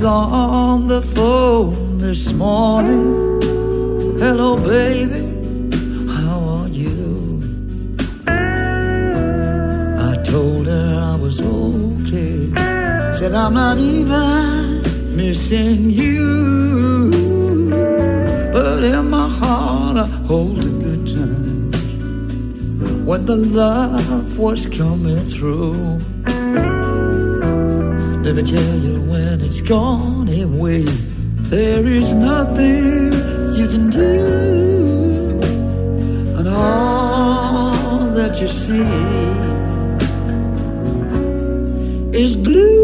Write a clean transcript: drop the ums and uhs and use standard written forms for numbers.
was on the phone this morning. Hello, baby, how are you? I told her I was okay. Said I'm not even missing you, but in my heart I hold a good time when the love was coming through. Let me tell you, when it's gone away, there is nothing you can do, and all that you see is blue.